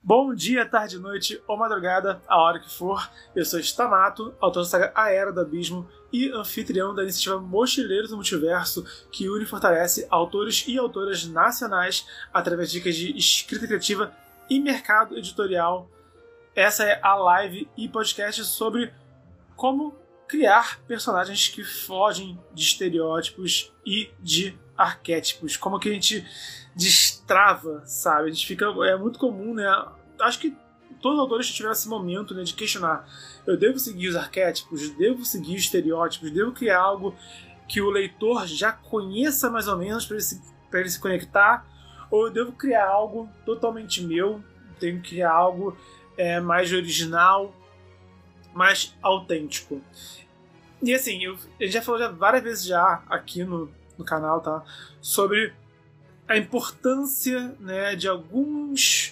Bom dia, tarde, noite ou madrugada, a hora que for. Eu sou Stamato, autor da saga A Era do Abismo e anfitrião da iniciativa Mochileiros do Multiverso, que une e fortalece autores e autoras nacionais através de dicas de escrita criativa e mercado editorial. Essa é a live e podcast sobre como criar personagens que fogem de estereótipos e de arquétipos. Como que a gente destrava, sabe? A gente fica... É muito comum, né? Acho que todos os autores tiveram esse momento, né, de questionar. Eu devo seguir os arquétipos? Devo seguir os estereótipos? Devo criar algo que o leitor já conheça mais ou menos para ele se conectar? Ou eu devo criar algo totalmente meu? Tenho que criar algo mais original, mais autêntico. E assim, a gente já falou várias vezes já aqui no canal, tá? Sobre a importância, né, de alguns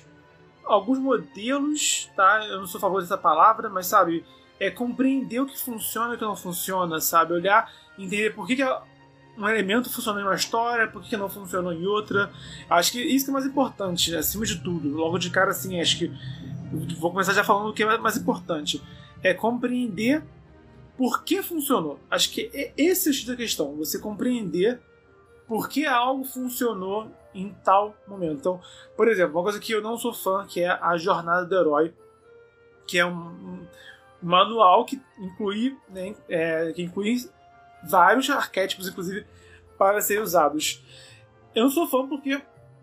modelos, tá? Eu não sou a favor dessa palavra, mas sabe, compreender o que funciona e o que não funciona, sabe? Olhar, entender por que um elemento funcionou em uma história, por que não funcionou em outra. Acho que isso que é mais importante, né? Acima de tudo. Logo de cara, assim, acho que vou começar já falando o que é mais importante. É compreender por que funcionou. Acho que esse é o X da questão. Você compreender por que algo funcionou em tal momento. Então, por exemplo, uma coisa que eu não sou fã, que é a Jornada do Herói, que é um manual que inclui, né, vários arquétipos, inclusive, para serem usados. Eu não sou fã porque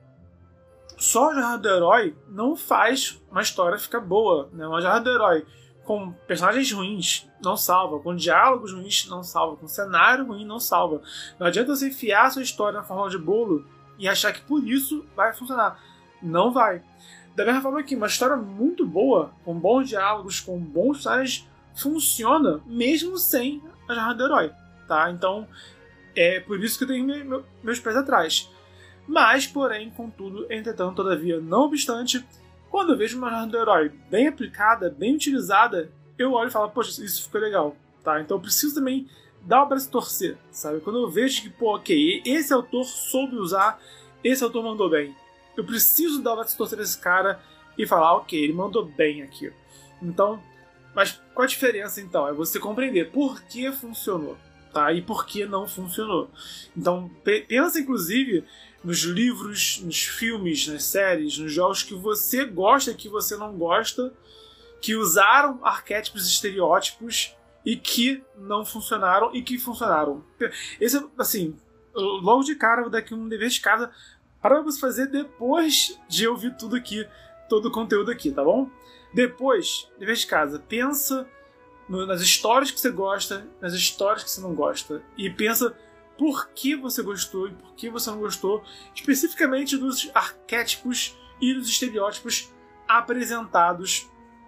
só a Jornada do Herói não faz uma história ficar boa, né? Uma Jornada do Herói com personagens ruins não salva, com diálogos ruins não salva, com cenário ruim não salva. Não adianta você enfiar a sua história na forma de bolo e achar que por isso vai funcionar. Não vai. Da mesma forma que uma história muito boa, com bons diálogos, com bons personagens, funciona mesmo sem a Jornada do Herói, tá? Então, é por isso que eu tenho meus pés atrás. Mas, porém, contudo, entretanto, todavia, não obstante, quando eu vejo uma Jornada do Herói bem aplicada, bem utilizada, eu olho e falo, poxa, isso ficou legal, tá? Então eu preciso também dar o braço torcer, sabe? Quando eu vejo que, pô, ok, esse autor soube usar, esse autor mandou bem. Eu preciso dar o braço torcer desse cara e falar, ok, ele mandou bem aqui. Então, mas qual a diferença, então? É você compreender por que funcionou, tá? E por que não funcionou. Então, pensa, inclusive, nos livros, nos filmes, nas séries, nos jogos que você gosta e que você não gosta, que usaram arquétipos e estereótipos e que não funcionaram e que funcionaram. Esse, assim, logo de cara, vou dar aqui um dever de casa para você fazer depois de ouvir tudo aqui, todo o conteúdo aqui, tá bom? Depois, dever de casa, pensa nas histórias que você gosta, nas histórias que você não gosta, e pensa por que você gostou e por que você não gostou, especificamente dos arquétipos e dos estereótipos apresentados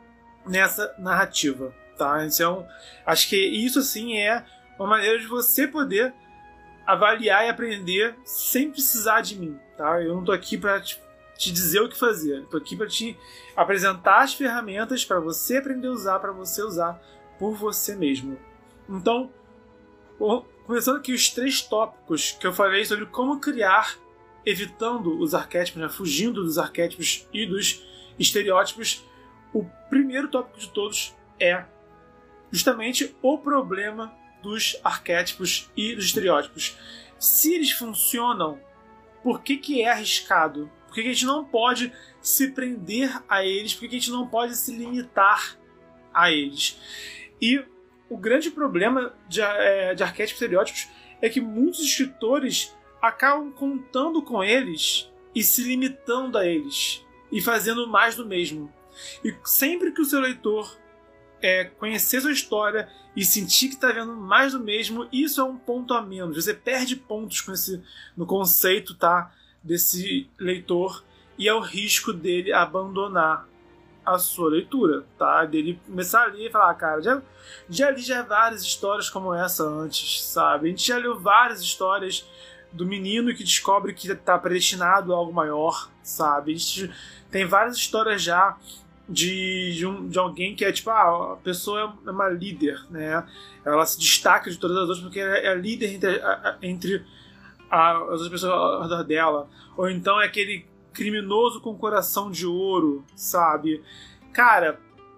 nessa narrativa, tá? Então, acho que isso, assim, é uma maneira de você poder avaliar e aprender sem precisar de mim, tá? Eu não tô aqui para te dizer o que fazer, eu tô aqui para te apresentar as ferramentas para você aprender a usar, para você usar por você mesmo. Então, começando aqui os 3 tópicos que eu falei sobre como criar evitando os arquétipos, né? Fugindo dos arquétipos e dos estereótipos. O primeiro tópico de todos é justamente o problema dos arquétipos e dos estereótipos. Se eles funcionam, por que é arriscado? Por que a gente não pode se prender a eles? Por que a gente não pode se limitar a eles? E o grande problema de arquétipos e estereótipos é que muitos escritores acabam contando com eles e se limitando a eles e fazendo mais do mesmo. E sempre que o seu leitor conhecer sua história e sentir que está vendo mais do mesmo, isso é um ponto a menos. Você perde pontos no conceito, tá, desse leitor, e é o risco dele abandonar a sua leitura, tá? Dele começar a ler e falar, cara, já li várias histórias como essa antes, sabe? A gente já leu várias histórias do menino que descobre que está predestinado a algo maior, sabe? A gente tem várias histórias já de alguém que é tipo, a pessoa é uma líder, né? Ela se destaca de todas as outras porque é a líder entre as outras pessoas ao redor dela. Ou então é aquele criminoso com coração de ouro, sabe? Cara,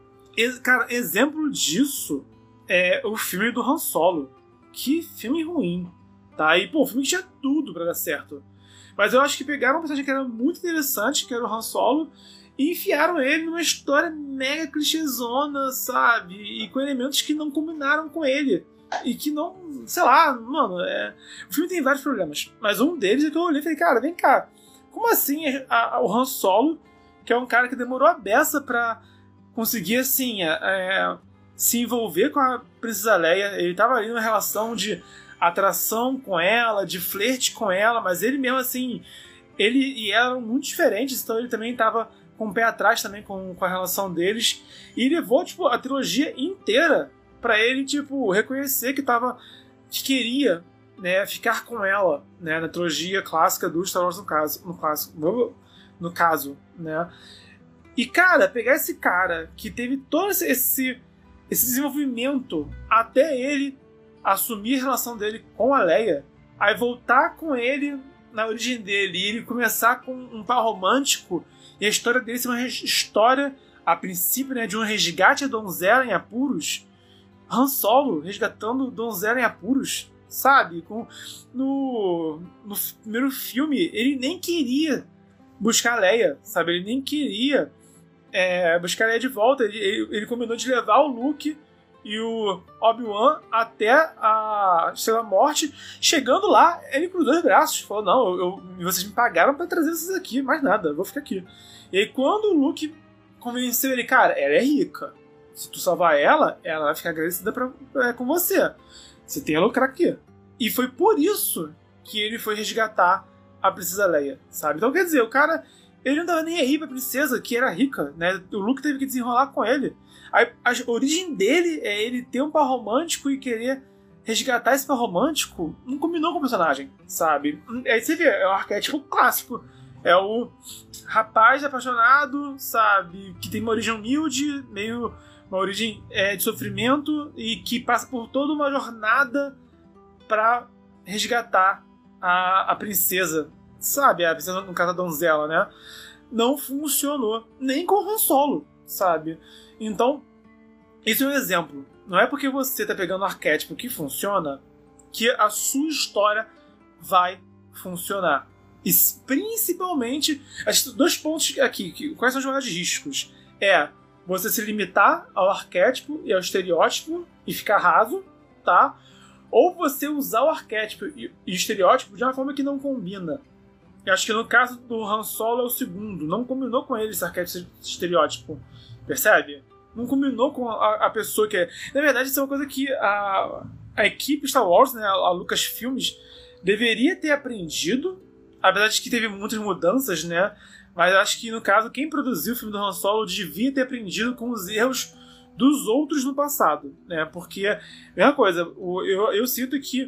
exemplo disso é o filme do Han Solo. Que filme ruim, tá? E, pô, o filme tinha tudo pra dar certo. Mas eu acho que pegaram uma personagem que era muito interessante, que era o Han Solo, e enfiaram ele numa história mega clichêzona, sabe? E com elementos que não combinaram com ele. E que não... Sei lá, mano... O filme tem vários problemas. Mas um deles é que eu olhei e falei, cara, vem cá. Como assim o Han Solo, que é um cara que demorou a beça pra conseguir, assim, se envolver com a Princesa Leia. Ele tava ali numa relação de atração com ela, de flerte com ela, mas ele mesmo, assim... Ele e ela eram muito diferentes, então ele também tava com o pé atrás também com a relação deles. E levou, tipo, a trilogia inteira pra ele, tipo, reconhecer que queria, né, ficar com ela, né, na trilogia clássica do Star Wars, no caso, né. E, cara, pegar esse cara que teve todo esse desenvolvimento até ele assumir a relação dele com a Leia, aí voltar com ele na origem dele e ele começar com um par romântico e a história dele ser uma história, a princípio, né, de um resgate a donzela em apuros. Han Solo resgatando donzela em apuros, sabe? No primeiro filme, ele nem queria buscar a Leia, sabe? Ele nem queria buscar a Leia de volta. Ele combinou de levar o Luke e o Obi-Wan até a Estrela da Morte. Chegando lá, ele cruzou os braços. Falou, não, vocês me pagaram pra trazer vocês aqui, mais nada, eu vou ficar aqui. E aí quando o Luke convenceu ele, cara, ela é rica. Se tu salvar ela, ela vai ficar agradecida com você. Você tem a lucrar aqui. E foi por isso que ele foi resgatar a Princesa Leia, sabe? Então, quer dizer, o cara, ele não tava nem aí pra princesa, que era rica, né? O Luke teve que desenrolar com ele. A origem dele é ele ter um par romântico e querer resgatar esse par romântico. Não combinou com o personagem, sabe? Aí você vê, é o arquétipo clássico. É o rapaz apaixonado, sabe? Que tem uma origem humilde, meio... uma origem de sofrimento e que passa por toda uma jornada pra resgatar a princesa, sabe? A princesa, no caso, a donzela, né? Não funcionou. Nem com o Han Solo, sabe? Então, isso é um exemplo. Não é porque você tá pegando um arquétipo que funciona que a sua história vai funcionar. E principalmente, dois pontos aqui. Quais são as jogadas de riscos? Você se limitar ao arquétipo e ao estereótipo e ficar raso, tá? Ou você usar o arquétipo e o estereótipo de uma forma que não combina. Eu acho que no caso do Han Solo é o segundo. Não combinou com ele esse arquétipo e estereótipo. Percebe? Não combinou com a pessoa que é... Na verdade, isso é uma coisa que a equipe Star Wars, né, a Lucasfilmes, deveria ter aprendido. Apesar de que teve muitas mudanças, né? Mas acho que, no caso, quem produziu o filme do Han Solo devia ter aprendido com os erros dos outros no passado, né? Porque, mesma coisa, eu sinto que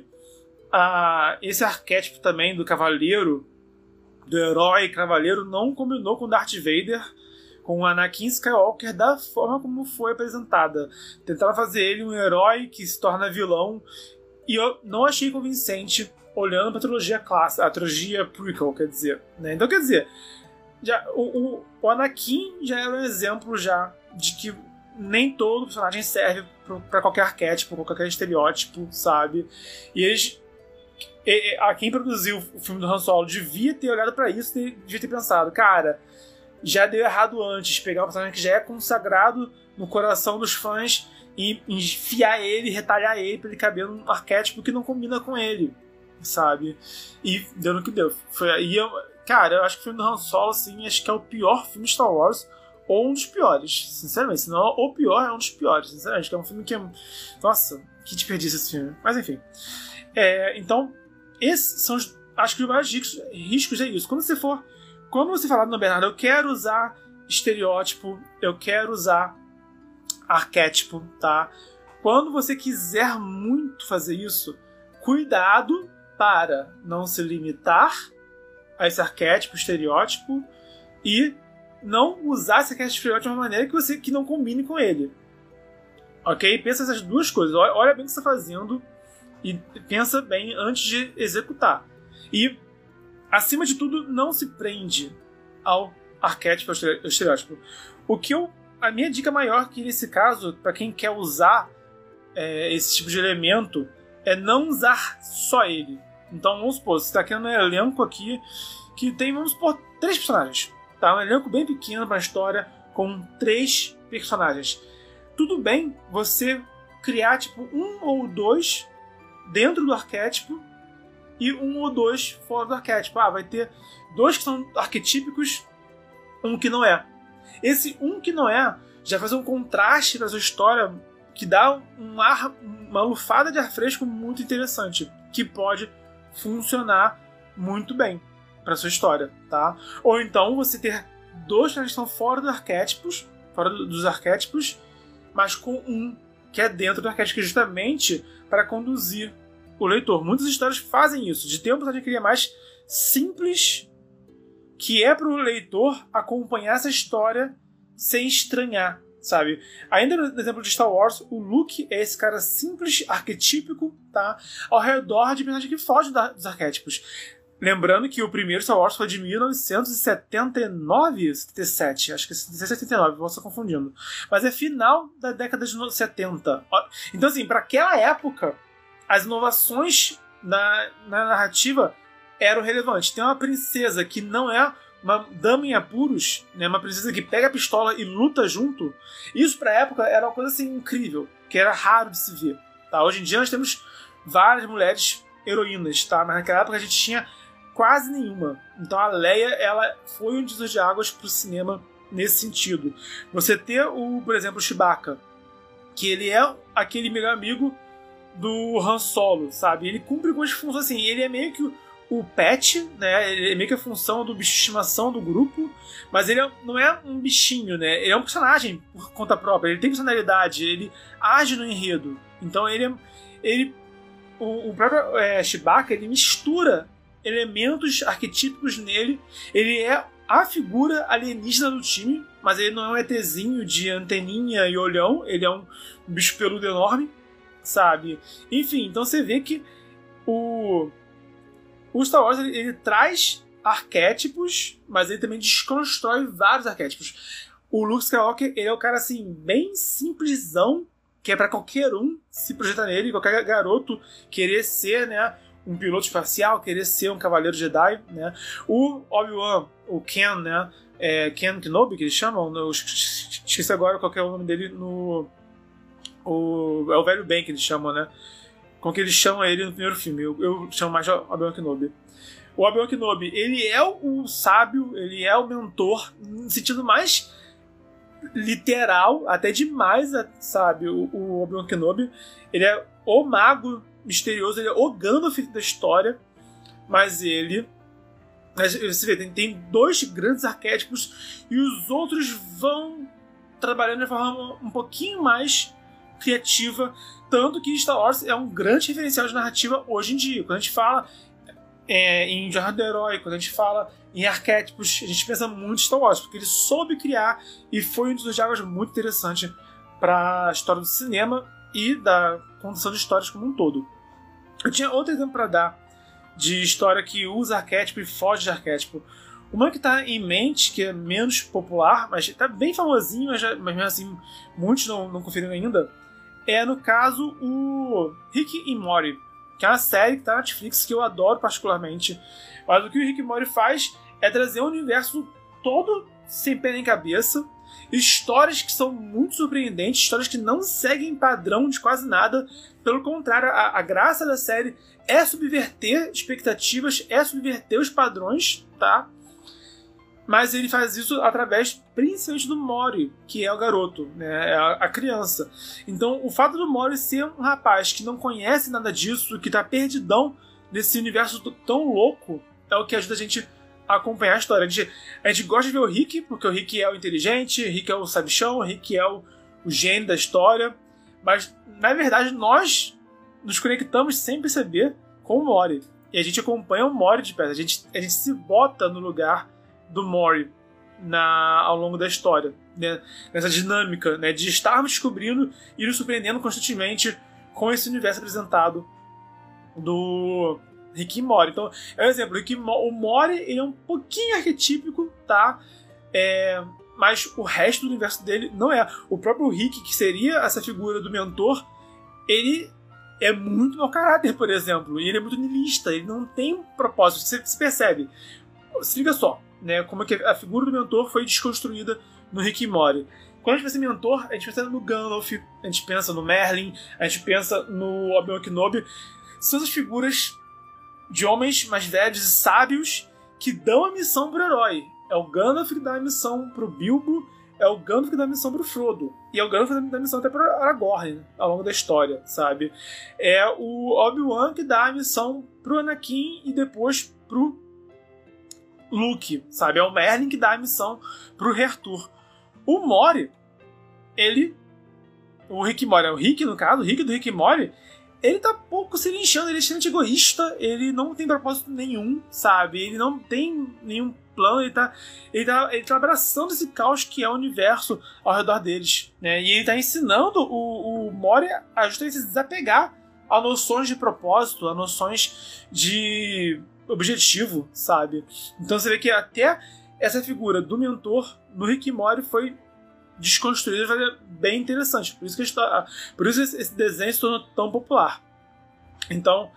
esse arquétipo também do cavaleiro, do herói cavaleiro, não combinou com Darth Vader, com o Anakin Skywalker da forma como foi apresentada. Tentaram fazer ele um herói que se torna vilão, e eu não achei convincente olhando para a trilogia clássica, a trilogia prequel, quer dizer, né? Então, quer dizer, o Anakin já era um exemplo já de que nem todo personagem serve para qualquer arquétipo, qualquer estereótipo, sabe? E quem produziu o filme do Han Solo devia ter olhado para isso, devia ter pensado, cara, já deu errado antes, pegar um personagem que já é consagrado no coração dos fãs e enfiar ele, retalhar ele para ele caber num arquétipo que não combina com ele, sabe? E deu no que deu. Cara, eu acho que o filme do Han Solo, assim, acho que é o pior filme de Star Wars, ou um dos piores, sinceramente. Se não o pior, é um dos piores, sinceramente. Que é um filme que é... Nossa, que desperdício esse filme. Mas, enfim. Então, esses são acho que os maiores riscos é isso. Quando você falar, não, Bernardo, eu quero usar estereótipo, eu quero usar arquétipo, tá? Quando você quiser muito fazer isso, cuidado para não se limitar a esse arquétipo, estereótipo, e não usar esse arquétipo, estereótipo de uma maneira que não combine com ele. Ok? Pensa essas duas coisas. Olha bem o que você está fazendo e pensa bem antes de executar. E, acima de tudo, não se prende ao arquétipo, ao estereótipo. A minha dica maior que nesse caso, para quem quer usar esse tipo de elemento, é não usar só ele. Então vamos supor, você está aqui no elenco aqui que tem, vamos supor, 3 personagens. Tá? Um elenco bem pequeno para a história, com 3 personagens. Tudo bem você criar tipo 1 ou 2 dentro do arquétipo e 1 ou 2 fora do arquétipo. Vai ter 2 que são arquetípicos, 1 que não é. Esse 1 que não é já faz um contraste para sua história que dá uma lufada de ar fresco muito interessante, que pode funcionar muito bem para sua história, tá? Ou então você ter 2 que estão fora dos arquétipos, mas com 1 que é dentro do arquétipo, justamente para conduzir o leitor. Muitas histórias fazem isso, de ter um personagem que ele é mais simples, que é para o leitor acompanhar essa história sem estranhar, sabe? Ainda no exemplo de Star Wars, o Luke é esse cara simples, arquetípico, tá? Ao redor de personagem que foge dos arquétipos. Lembrando que o primeiro Star Wars foi de 1979, 77, acho que é 79, vou estar confundindo. Mas é final da década de 70. Então, assim, para aquela época, as inovações na narrativa eram relevantes. Tem uma princesa que não é uma dama em apuros, né, uma princesa que pega a pistola e luta junto. Isso pra época era uma coisa assim incrível, que era raro de se ver. Tá? Hoje em dia nós temos várias mulheres heroínas, tá? Mas naquela época a gente tinha quase nenhuma. Então a Leia, ela foi um divisor de águas pro cinema nesse sentido. Você ter, por exemplo, o Chewbacca, que ele é aquele melhor amigo do Han Solo, sabe? Ele cumpre algumas funções assim, ele é meio que o pet, né? Ele é meio que a função do bicho de estimação do grupo, mas ele não é um bichinho, né? Ele é um personagem por conta própria, ele tem personalidade, ele age no enredo. Então o próprio Chewbacca, ele mistura elementos arquetípicos nele, ele é a figura alienígena do time, mas ele não é um ETzinho de anteninha e olhão, ele é um bicho peludo enorme, sabe? Enfim, então você vê que o Star Wars ele traz arquétipos, mas ele também desconstrói vários arquétipos. O Luke Skywalker, ele é o cara assim, bem simplesão, que é pra qualquer um se projetar nele, qualquer garoto querer ser, né, um piloto espacial, querer ser um cavaleiro Jedi, né. O Obi-Wan, o Ken, né, Ken Kenobi, que eles chamam, eu esqueci agora qual que é o nome dele é o Velho Ben que eles chamam, né. Como que eles chamam ele no primeiro filme. Eu chamo mais de Obi-Wan Kenobi. O Obi-Wan Kenobi, ele é o sábio, ele é o mentor, no sentido mais literal, até demais, sabe? O Obi-Wan Kenobi, ele é o mago misterioso, ele é o Gandalf da história, mas você vê, tem 2 grandes arquétipos e os outros vão trabalhando de forma um pouquinho mais criativa, tanto que Star Wars é um grande referencial de narrativa hoje em dia. Quando a gente fala em jornada do herói, quando a gente fala em arquétipos, a gente pensa muito em Star Wars, porque ele soube criar e foi um dos águas muito interessante para a história do cinema e da condução de histórias como um todo. Eu tinha outro exemplo para dar de história que usa arquétipo e foge de arquétipo. Uma que está em mente, que é menos popular, mas está bem famosinho, mas mesmo assim muitos não conferiram ainda, é, no caso, o Rick e Morty, que é uma série que está na Netflix, que eu adoro particularmente. Mas o que o Rick e Morty faz é trazer um universo todo sem pé nem cabeça, histórias que são muito surpreendentes, histórias que não seguem padrão de quase nada. Pelo contrário, a graça da série é subverter expectativas, é subverter os padrões, tá? Mas ele faz isso através, principalmente, do Mori, que é o garoto, né? É a criança. Então, o fato do Mori ser um rapaz que não conhece nada disso, que tá perdidão nesse universo tão louco, é o que ajuda a gente a acompanhar a história. A gente gosta de ver o Rick, porque o Rick é o inteligente, o Rick é o sabichão, o Rick é o gênio da história. Mas, na verdade, nós nos conectamos sem perceber com o Mori. E a gente acompanha o Mori de perto. A gente se bota no lugar do Mori ao longo da história, né? Nessa dinâmica, né, de estarmos descobrindo e nos surpreendendo constantemente com esse universo apresentado do Rick e Morty. Então, é um exemplo. O Morty, ele é um pouquinho arquetípico, tá? Mas o resto do universo dele não é. O próprio Rick, que seria essa figura do mentor, ele é muito mau caráter, por exemplo. E ele é muito niilista, ele não tem propósito. Você percebe. Se liga só, né? Como é que a figura do mentor foi desconstruída no Rick e Morty. Quando a gente pensa em mentor, a gente pensa no Gandalf, a gente pensa no Merlin, a gente pensa no Obi-Wan Kenobi. São as figuras de homens mais velhos e sábios que dão a missão pro herói. É o Gandalf que dá a missão pro Bilbo, é o Gandalf que dá a missão pro Frodo. E é o Gandalf que dá a missão até pro Aragorn, ao longo da história, sabe? É o Obi-Wan que dá a missão pro Anakin e depois pro Luke, sabe? É o Merlin que dá a missão pro Rei Arthur. O Morty, o Rick e Morty, o Rick no caso, o Rick do Rick e Morty, ele tá pouco se lixando, ele é extremamente egoísta, ele não tem propósito nenhum, sabe? Ele não tem nenhum plano, ele tá abraçando esse caos que é o universo ao redor deles, né? E ele tá ensinando o Morty a justamente se desapegar a noções de propósito, a noções de objetivo, sabe? Então você vê que até essa figura do mentor no Rick e Morty foi desconstruída, vai ser bem interessante. Por isso esse desenho se tornou tão popular. Então,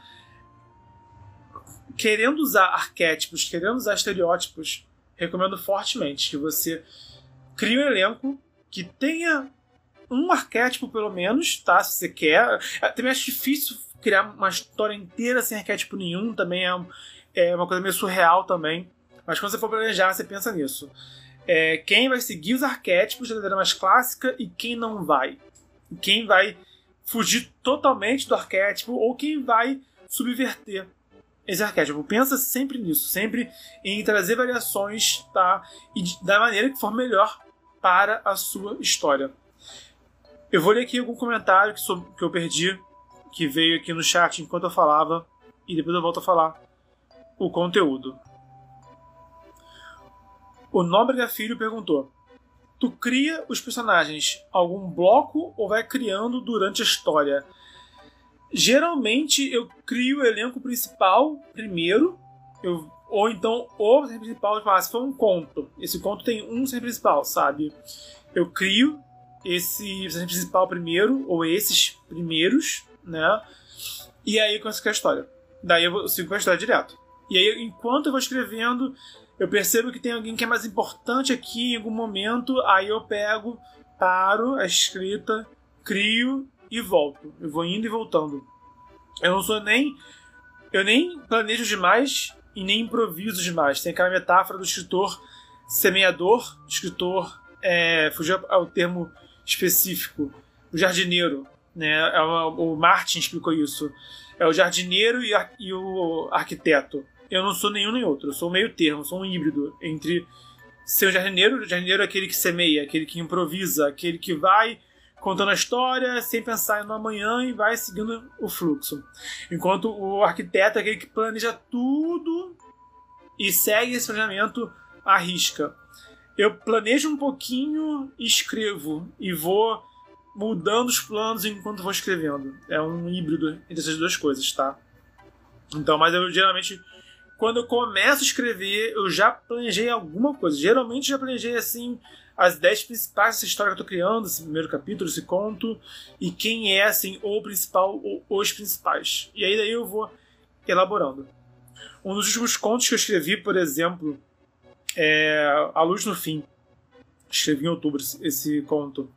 querendo usar arquétipos, querendo usar estereótipos, recomendo fortemente que você crie um elenco que tenha um arquétipo pelo menos, tá? Se você quer. Também acho difícil criar uma história inteira sem arquétipo nenhum, também é uma coisa meio surreal também. Mas quando você for planejar, você pensa nisso. Quem vai seguir os arquétipos da maneira mais clássica e quem não vai. Quem vai fugir totalmente do arquétipo ou quem vai subverter esse arquétipo. Pensa sempre nisso, sempre em trazer variações, tá? E da maneira que for melhor para a sua história. Eu vou ler aqui algum comentário que eu perdi, que veio aqui no chat enquanto eu falava, e depois eu volto a falar o conteúdo. O Nóbrega Filho perguntou: tu cria os personagens algum bloco ou vai criando durante a história? Geralmente eu crio o elenco principal primeiro, ou então o personagem principal, se for um conto, esse conto tem um personagem principal, sabe? Eu crio esse personagem principal primeiro, ou esses primeiros, né? E aí eu começo a história. Daí eu sigo com a história direto. E aí, enquanto eu vou escrevendo, eu percebo que tem alguém que é mais importante aqui em algum momento, aí eu paro a escrita, crio e volto. Eu vou indo e voltando. Eu nem planejo demais e nem improviso demais. Tem aquela metáfora do escritor semeador, do escritor, fugiu ao termo específico, o jardineiro, né? O Martin explicou isso. É o jardineiro e o arquiteto. Eu não sou nenhum nem outro, eu sou um meio termo, eu sou um híbrido entre ser o jardineiro é aquele que semeia, aquele que improvisa, aquele que vai contando a história sem pensar no amanhã e vai seguindo o fluxo. Enquanto o arquiteto é aquele que planeja tudo e segue esse planejamento à risca. Eu planejo um pouquinho e escrevo, e vou mudando os planos enquanto vou escrevendo. É um híbrido entre essas duas coisas, tá? Então, mas eu geralmente, quando eu começo a escrever, eu já planejei alguma coisa. Geralmente já planejei, assim, as 10 principais dessa história que eu tô criando, esse primeiro capítulo, esse conto, e quem é, assim, o principal ou os principais. E aí daí eu vou elaborando. Um dos últimos contos que eu escrevi, por exemplo, é A Luz no Fim. Escrevi em outubro esse conto.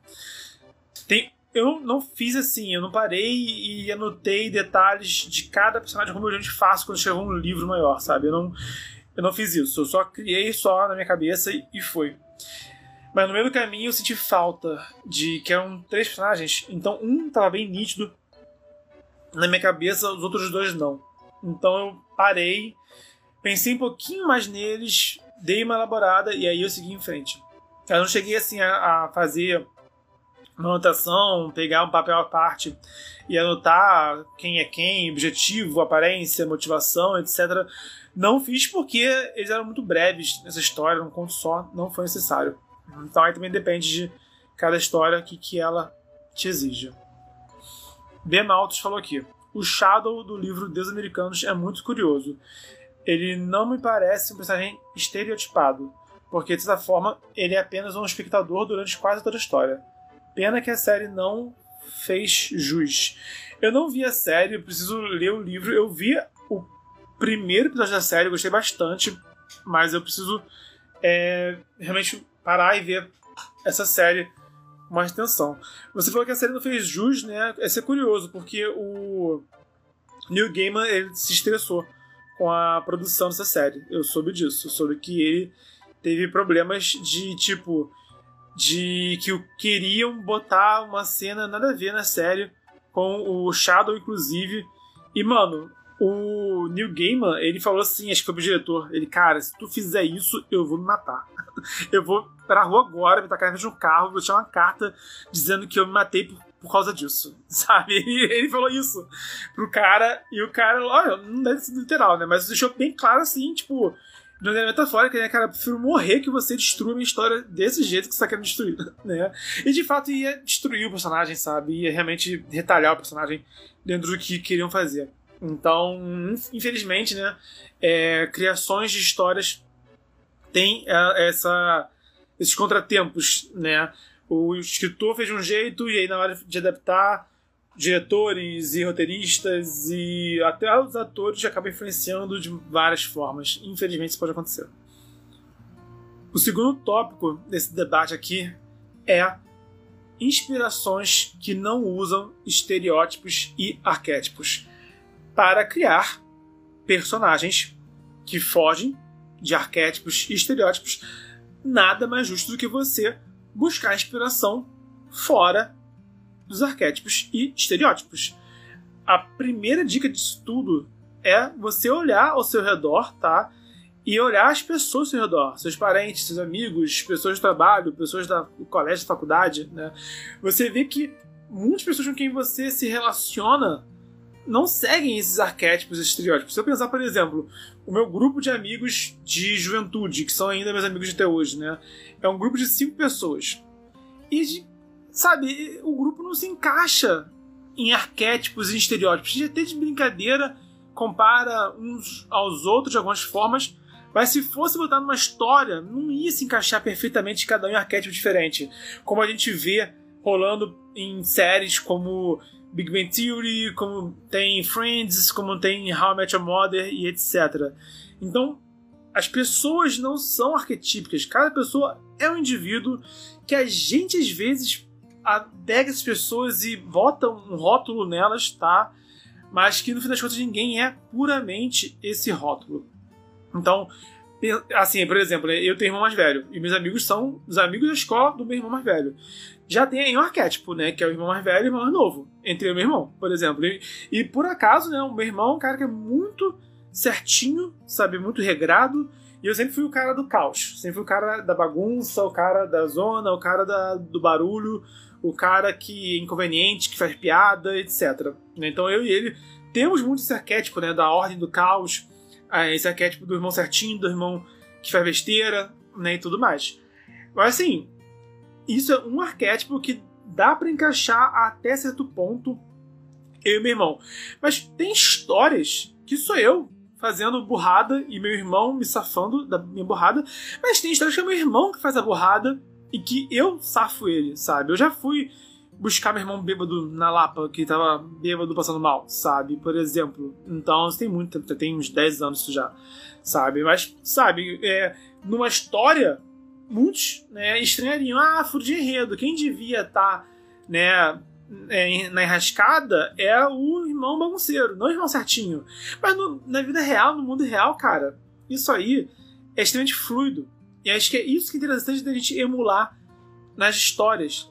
Eu não fiz assim, eu não parei e anotei detalhes de cada personagem como eu geralmente faço quando escrevo um livro maior, sabe? Eu não fiz isso, eu só criei só na minha cabeça e foi. Mas no meio do caminho eu senti falta que eram 3 personagens, então um tava bem nítido na minha cabeça, os outros 2 não. Então eu parei, pensei um pouquinho mais neles, dei uma elaborada e aí eu segui em frente. Eu não cheguei assim a fazer uma anotação, pegar um papel à parte e anotar quem é quem, objetivo, aparência, motivação, etc. Não fiz porque eles eram muito breves nessa história, um conto só, não foi necessário. Então aí também depende de cada história que ela te exige. B. Maltos falou aqui: o Shadow do livro Deus Americanos é muito curioso. Ele não me parece um personagem estereotipado, porque de certa forma ele é apenas um espectador durante quase toda a história. Pena que a série não fez jus. Eu não vi a série, eu preciso ler o livro. Eu vi o primeiro episódio da série, eu gostei bastante, mas eu preciso realmente parar e ver essa série com mais atenção. Você falou que a série não fez jus, né? Isso é curioso, porque o Neil Gaiman ele se estressou com a produção dessa série. Eu soube disso. Eu soube que ele teve problemas de que queriam botar uma cena nada a ver na série, com o Shadow, inclusive. E, mano, o Neil Gaiman, ele falou assim, acho que foi pro diretor, ele, cara, se tu fizer isso, eu vou me matar. Eu vou pra rua agora, me tacar dentro de um carro, vou tirar uma carta dizendo que eu me matei por causa disso, sabe? Ele falou isso pro cara, e o cara, olha, não deve ser literal, né? Mas deixou bem claro assim, tipo, de maneira metafórica, né, cara? Eu prefiro morrer que você destrua a minha história desse jeito que você tá querendo destruir, né? E de fato ia destruir o personagem, sabe? Ia realmente retalhar o personagem dentro do que queriam fazer. Então, infelizmente, né, criações de histórias têm esses contratempos, né? O escritor fez de um jeito e aí na hora de adaptar, diretores e roteiristas e até os atores acabam influenciando de várias formas. Infelizmente isso pode acontecer. O segundo tópico desse debate aqui é inspirações que não usam estereótipos e arquétipos para criar personagens que fogem de arquétipos e estereótipos. Nada mais justo do que você buscar inspiração fora dos arquétipos e estereótipos. A primeira dica disso tudo é você olhar ao seu redor, tá? E olhar as pessoas ao seu redor, seus parentes, seus amigos, pessoas do trabalho, pessoas do colégio, da faculdade, né? Você vê que muitas pessoas com quem você se relaciona não seguem esses arquétipos e estereótipos. Se eu pensar, por exemplo, o meu grupo de amigos de juventude, que são ainda meus amigos de até hoje, né? É um grupo de 5 pessoas. E, sabe, o grupo não se encaixa em arquétipos e estereótipos. A gente até de brincadeira compara uns aos outros de algumas formas, mas se fosse botar numa história, não ia se encaixar perfeitamente cada um em um arquétipo diferente. Como a gente vê rolando em séries como Big Bang Theory, como tem Friends, como tem How I Met Your Mother e etc. Então, as pessoas não são arquetípicas. Cada pessoa é um indivíduo que a gente, às vezes, pega essas pessoas e bota um rótulo nelas, tá? Mas que, no fim das contas, ninguém é puramente esse rótulo. Então, assim, por exemplo, eu tenho irmão mais velho, e meus amigos são os amigos da escola do meu irmão mais velho. Já tem aí um arquétipo, né? Que é o irmão mais velho e o irmão mais novo. Entre eu e meu irmão, por exemplo. E por acaso, né? O meu irmão é um cara que é muito certinho, sabe? Muito regrado. E eu sempre fui o cara do caos. Sempre fui o cara da bagunça, o cara da zona, o cara do barulho, o cara que é inconveniente, que faz piada, etc. Então eu e ele temos muito esse arquétipo, né? Da ordem do caos. Esse arquétipo do irmão certinho, do irmão que faz besteira, né? E tudo mais. Mas assim, isso é um arquétipo que dá pra encaixar até certo ponto eu e meu irmão. Mas tem histórias que sou eu fazendo burrada e meu irmão me safando da minha burrada. Mas tem histórias que é meu irmão que faz a burrada e que eu safo ele, sabe? Eu já fui buscar meu irmão bêbado na Lapa, que tava bêbado passando mal, sabe? Por exemplo. Então, isso tem muito tempo, tem uns 10 anos isso já, sabe? Mas, sabe, numa história, muitos, né, estranhariam, furo de enredo, quem devia estar, né, na enrascada é o irmão bagunceiro, não o irmão certinho. Mas na vida real, no mundo real, cara, isso aí é extremamente fluido. E acho que é isso que é interessante da gente emular nas histórias.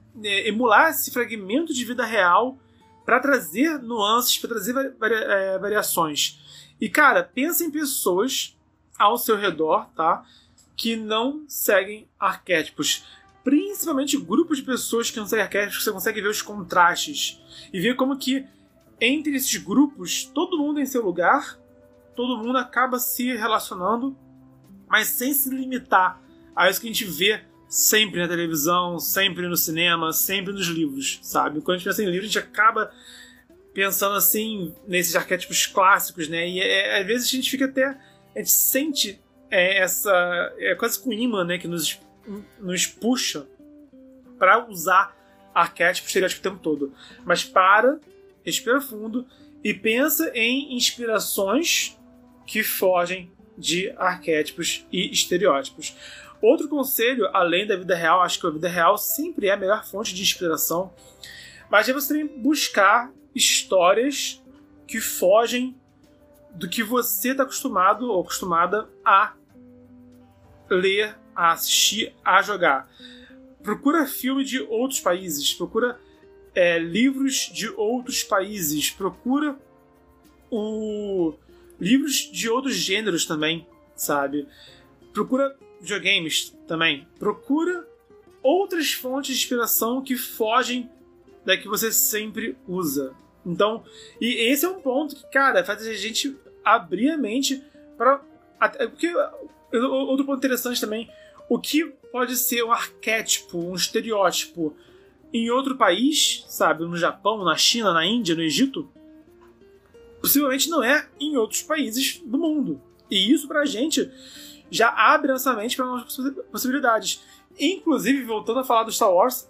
Emular esse fragmento de vida real para trazer nuances, para trazer variações. E, cara, pensa em pessoas ao seu redor, tá? Que não seguem arquétipos. Principalmente grupos de pessoas que não seguem arquétipos, que você consegue ver os contrastes. E ver como que, entre esses grupos, todo mundo em seu lugar, todo mundo acaba se relacionando, mas sem se limitar a isso que a gente vê sempre na televisão, sempre no cinema, sempre nos livros, sabe? Quando a gente pensa em livros, a gente acaba pensando assim nesses arquétipos clássicos, né? E às vezes a gente fica até, a gente sente quase com imã, né, que nos puxa para usar arquétipos, estereótipos o tempo todo. Mas respira fundo e pensa em inspirações que fogem de arquétipos e estereótipos. Outro conselho, além da vida real, acho que a vida real sempre é a melhor fonte de inspiração, mas é você também buscar histórias que fogem do que você está acostumado ou acostumada a ler, a assistir, a jogar. Procura filme de outros países, procura livros de outros países, procura livros de outros gêneros também, sabe? Procura videogames também. Procura outras fontes de inspiração que fogem da que você sempre usa. Então, e esse é um ponto que, cara, faz a gente abrir a mente para... Porque, outro ponto interessante também, o que pode ser um arquétipo, um estereótipo em outro país, sabe? No Japão, na China, na Índia, no Egito, possivelmente não é em outros países do mundo. E isso pra gente já abre nossa mente para novas possibilidades. Inclusive, voltando a falar do Star Wars,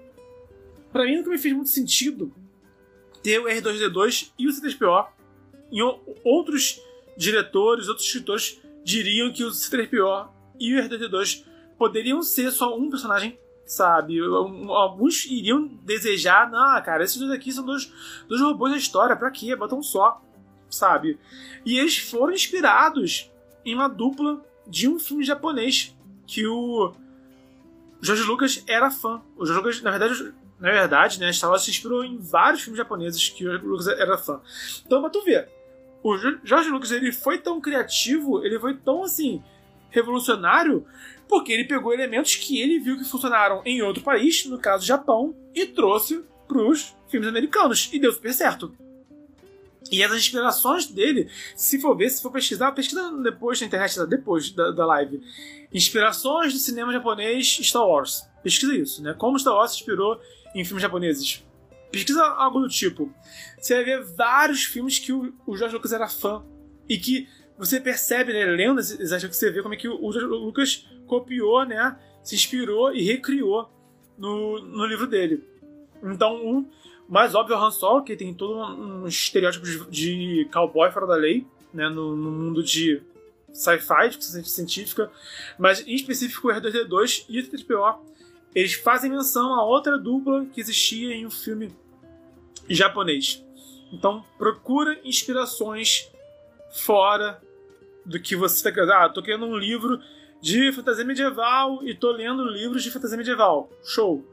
pra mim nunca me fez muito sentido ter o R2-D2 e o C-3PO. E outros diretores, outros escritores diriam que o C-3PO e o R2-D2 poderiam ser só um personagem, sabe? Alguns iriam desejar, não, cara, esses dois aqui são dois robôs da história, pra quê? Bota um só, sabe? E eles foram inspirados em uma dupla de um filme japonês que o George Lucas era fã. O George Lucas, na verdade, né, Star Wars se inspirou em vários filmes japoneses que o George Lucas era fã. Então, pra tu ver, o George Lucas, ele foi tão criativo, ele foi tão, assim, revolucionário, porque ele pegou elementos que ele viu que funcionaram em outro país, no caso Japão, e trouxe pros filmes americanos, e deu super certo. E essas inspirações dele, se for pesquisar, pesquisa depois na internet, depois da live. Inspirações do cinema japonês Star Wars. Pesquisa isso, né? Como Star Wars se inspirou em filmes japoneses. Pesquisa algo do tipo. Você vai ver vários filmes que o George Lucas era fã. E que você percebe, né, lendo esses artigos, que você vê como é que o George Lucas copiou, né, se inspirou e recriou no livro dele. Então, o mais óbvio é o Han Solo, que tem todo um estereótipo de cowboy fora da lei, né, no mundo de sci-fi, de ficção científica, mas em específico o R2-D2 e o C-3PO, eles fazem menção a outra dupla que existia em um filme japonês. Então, procura inspirações fora do que você está querendo. Ah, tô querendo um livro de fantasia medieval e tô lendo livros de fantasia medieval. Show!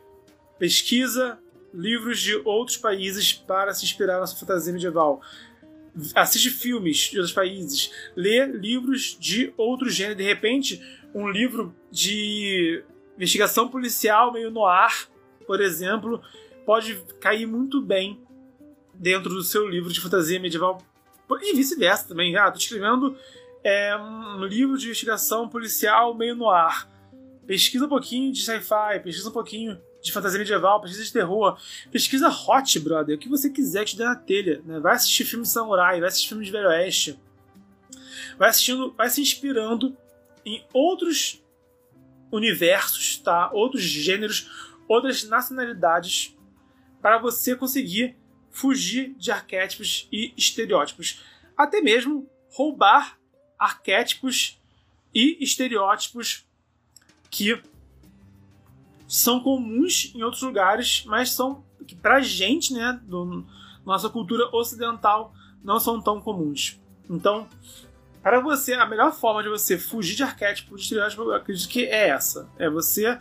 Pesquisa livros de outros países para se inspirar na sua fantasia medieval. Assiste filmes de outros países. Lê livros de outro gênero. De repente, um livro de investigação policial meio noir, por exemplo, pode cair muito bem dentro do seu livro de fantasia medieval. E vice-versa também. Ah, tô escrevendo um livro de investigação policial meio noir. Pesquisa um pouquinho de sci-fi, pesquisa um pouquinho de fantasia medieval, pesquisa de terror, pesquisa hot, brother, o que você quiser que te dê na telha, né? Vai assistir filme de samurai, vai assistir filme de velho oeste, vai se inspirando em outros universos, tá? Outros gêneros, outras nacionalidades, para você conseguir fugir de arquétipos e estereótipos. Até mesmo roubar arquétipos e estereótipos que são comuns em outros lugares, mas são, que pra gente, né, nossa cultura ocidental, não são tão comuns. Então, para você, a melhor forma de você fugir de arquétipo, de estereótipo, eu acredito que é essa. É você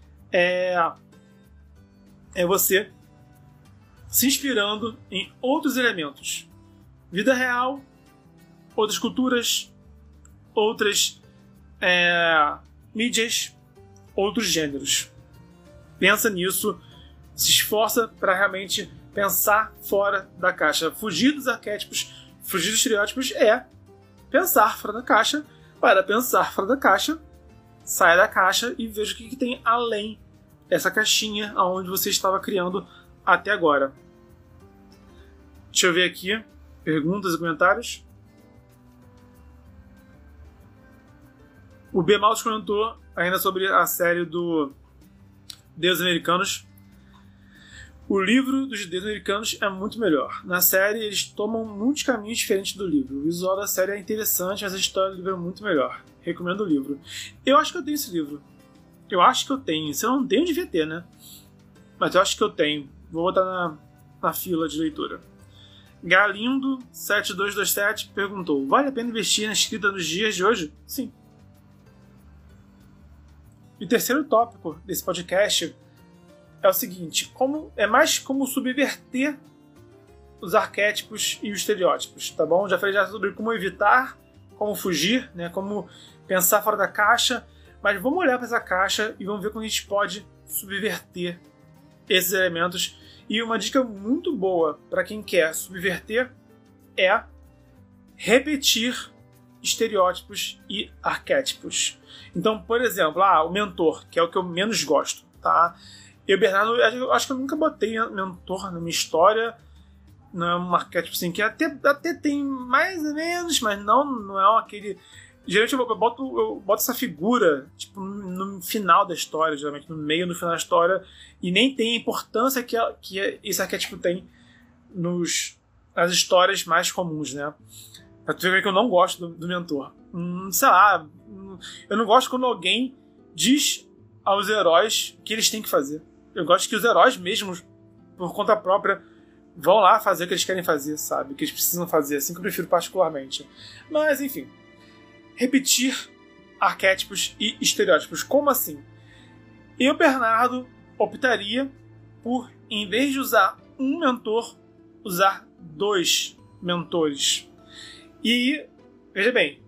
se inspirando em outros elementos. Vida real, outras culturas, outras mídias, outros gêneros. Pensa nisso, se esforça para realmente pensar fora da caixa. Fugir dos arquétipos, fugir dos estereótipos é pensar fora da caixa. Para pensar fora da caixa, saia da caixa e veja o que tem além dessa caixinha onde você estava criando até agora. Deixa eu ver aqui. Perguntas e comentários. O B. Maltes comentou ainda sobre a série do Deuses Americanos. O livro dos Deuses Americanos é muito melhor. Na série, eles tomam muitos caminhos diferentes do livro. O visual da série é interessante, mas a história do livro é muito melhor. Recomendo o livro. Eu acho que eu tenho esse livro. Eu acho que eu tenho. Se eu não tenho, devia ter, né? Mas eu acho que eu tenho. Vou botar na fila de leitura. Galindo7227 perguntou: vale a pena investir na escrita nos dias de hoje? Sim. E o terceiro tópico desse podcast é o seguinte: é mais como subverter os arquétipos e os estereótipos, tá bom? Já falei sobre como evitar, como fugir, né? Como pensar fora da caixa, mas vamos olhar para essa caixa e vamos ver como a gente pode subverter esses elementos. E uma dica muito boa para quem quer subverter é repetir estereótipos e arquétipos. Então, por exemplo, o mentor, que é o que eu menos gosto, tá? Eu, Bernardo, eu acho que eu nunca botei mentor na minha história. Não é um arquétipo assim, que até tem mais ou menos, mas não é aquele... Geralmente eu boto essa figura tipo, no final da história, geralmente no meio, no final da história, e nem tem a importância que esse arquétipo tem nas histórias mais comuns, né? Pra tu ver que eu não gosto do mentor. Sei lá, eu não gosto quando alguém diz aos heróis o que eles têm que fazer. Eu gosto que os heróis mesmos, por conta própria, vão lá fazer o que eles querem fazer, sabe? O que eles precisam fazer, assim que eu prefiro particularmente. Mas, enfim. Repetir arquétipos e estereótipos. Como assim? Eu, Bernardo, optaria por, em vez de usar um mentor, usar 2 mentores. E, veja bem,